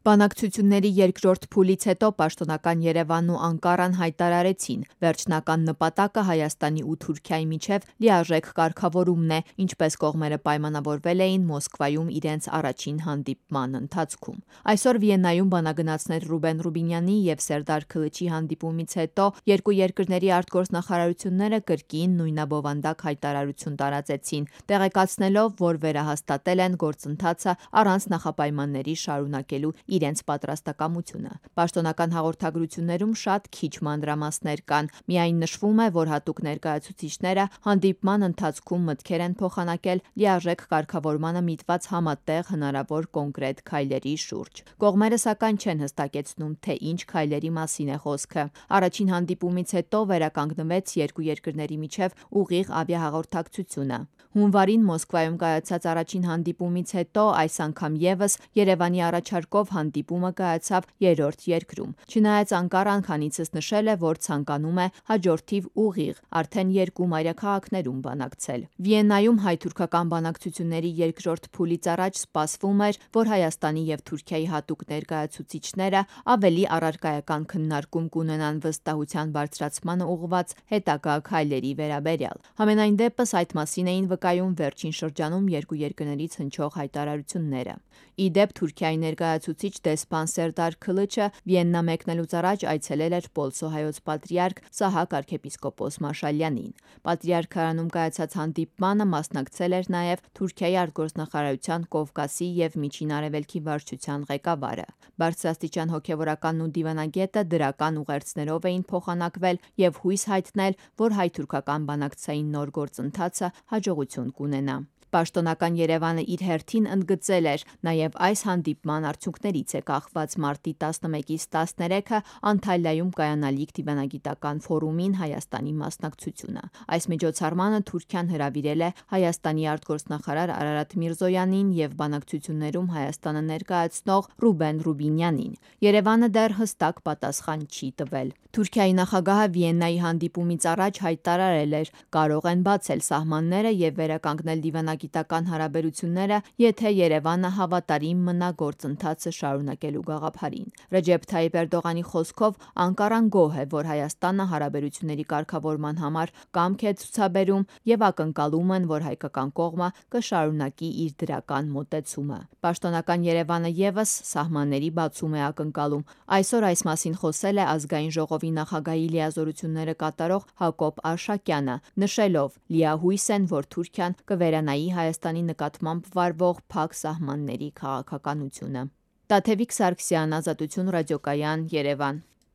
Բանակցությունների երկրորդ փուլից հետո պաշտոնական Երևանն ու Անկարան հայտարարեցին, վերջնական նպատակը Հայաստանի ու Թուրքիայի միջև լիարժեք կարգավորումն է, ինչպես կողմերը պայմանավորվել էին Մոսկվայում իրենց առաջին հանդիպման ընթացքում։ Այսօր Վիեննայում բանագնացներ Ռուբեն Ռուբինյանի և Սերդար Քլիչի հանդիպումից հետո երկու երկրների արտգործնախարարությունները կրկին նույնաբովանդակ հայտարարություն տարածեցին, տեղեկացնելով, որ վերահաստատել են գործընթացը առանց նախապայմանների շարունակելու իրենց պատրաստակամությունը։ Պաշտոնական հաղորդագրություններում շատ քիչ մանրամասներ կան, միայն նշվում է, որ հատուկ ներկայացուցիչները հանդիպման ընթացքում մտքեր են փոխանակել լիարժեք կարգավորմանը միտված համատեղ հնարավոր կոնկրետ քայլերի շուրջ։ Կողմերը սակայն չեն հստակեցնում, թե ինչ քայլերի մասին է խոսքը։ Առաջին հանդիպումից հետո վերականգնվեց երկու երկրների միջև ուղիղ ավիահաղորդակցությունը։ Հունվարին Մոսկվայում կայացած առաջին հանդիպումից հետո այս անգամ ևս Երևանի առաջարկով հանդիպումը կայացավ երրորդ երկրում։ Չնայած Անկարան քանիցս նշել է, որ ցանկանում է հաջորդիվ ուղիղ արդեն երկու մայրաքաղաքներում բանակցել։ Վիեննայում հայ-թուրքական բանակցությունների երկրորդ փուլից առաջ սպասվում էր, որ Հայաստանի և Թուրքիայի հատուկ ներկայացուցիչները ավելի առարկայական քննարկում կունենան վստահության բարձրացմանը ուղղված հետագա քայլերի վերաբերյալ։ Համենայն դեպս այդ մասին էին վկայում վերջին շրջանում երկու երկրներից հնչող հայտարարությունները։ Ի դեպ, Թուրքիայի ներկայացուցիչ դեսպան Սերդար Քլիչը Վիեննա մեկնելուց առաջ այցելել էր Պոլսո հայոց պատրիարք Սահակ arczepiskopos Մաշալյանին։ Պատրիարքարանում կայացած հանդիպմանը մասնակցել էր նաև Թուրքիայի արտգործնախարարության Կովկասի և Միջին Արևելքի վարչության ղեկավարը։ Բարձրաստիճան հոգևորականն ու դիվանագետը դրական ուղերձներով էին փոխանակվել և հույս հայտնել, որ հայ-թուրքական բանակցային նոր գործընթացը հաջողություն կունենա։ Պաշտոնական Երևանը իր հերթին ընդգծել էր, նաև այս հանդիպման արդյունքներից է կախված մարտի 11-ից 13-ը Անտալիայում կայանալիք դիվանագիտական ֆորումին Հայաստանի մասնակցությունը։ Այս միջոցառմանը Թուրքիան հրավիրել է Հայաստանի արտգործնախարար Արարատ Միրզոյանին և բանակցություններում Հայաստանը ներկայացնող Ռուբեն Ռուբինյանին։ Երևանը դեռ հստակ պատասխան չի տվել։ Թուրքիայի նախագահը Վիեննայի հանդիպումից առաջ հայտարարել էր, կարող են բացել սահմանները և վերականգնել դիվանագիտական հարաբերությունները, եթե Երևանը հավատարիմ մնա գործընթացը շարունակելու գաղափարին։ Ռեջեփ Թայիպ Էրդողանի խոսքով Անկարան գոհ է, որ Հայաստանը հարաբերությունների կարգավորման համար կամք է ցուցաբերում և ակնկալում են, որ հայկական կողմը կշարունակի իր դրական մոտեցումը։ Պաշտոնական Երևանը ևս սահմանների բացում է ակնկալում։ Այսօր այս մասին խոսել է Ազգային ժողովի նախագահի լիազորությունները կատարող Հակոբ Արշակյանը, նշելով. լիահույս են, որ Թուրքիան կվերանայի Հայաստանի նկատմամբ վարվող փակ սահմանների քաղաքականությունը։ Տաթևիկ Սարգսյան, Ազատություն ռադիոկայան, Երևան։